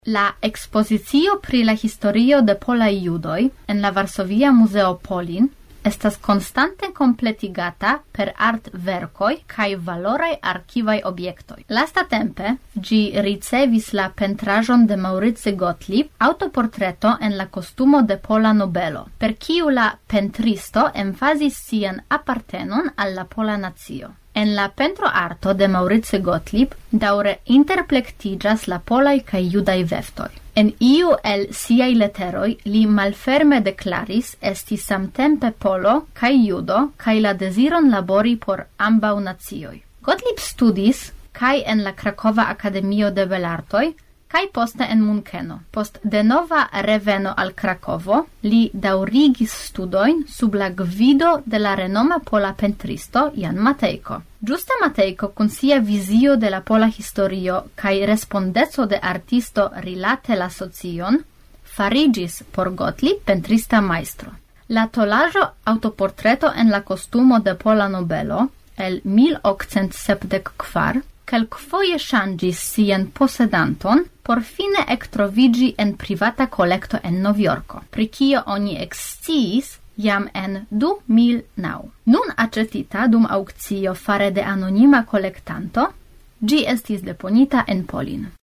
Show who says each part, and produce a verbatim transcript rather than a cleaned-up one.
Speaker 1: La expozicio pri la historio de polaj judoj en la Varsovia Muzeo Polin estas konstante kompletigata per artverkoj kaj valoraj arkivaj objektoj. Lastatempe ĝi ricevis la pentraĵon de Maurice Gottlieb, autoportreto en la kostumo de pola nobelo, per kiu la pentristo emfazis sian apartenon al la pola nacio. En la pentroarto de Maurice Gottlieb daŭre interplektiĝas la polaj kaj judaj veftoj. En iu el siaj leteroj li malferme deklaris esti samtempe polo kaj judo kaj la deziron labori por ambaŭ nacioj. Gottlieb studis kaj en la Krakova Akademio de Belartoj kaj poste en Munkeno. Post denova reveno al Krakovo, li daŭrigis studojn sub la gvido de la renoma pola pentristo Jan Matejko. Ĝuste Matejko kun sia vizio de la pola historio kaj respondeco de artisto rilate la socion fariĝis por Gottlieb pentrista majstro. La tolaĵo autoportreto en la kostumo de pola nobelo el mil okcent sepdek kvar kelkfoje ŝanĝis sian posedanton por fine ektroviĝi en privata kolekto en Novjorko, pri kio oni eksciis jam en du mil naŭ. Nun aĉetita dum aŭkcio fare de anonima kolektanto, ĝi estis deponita en Polin.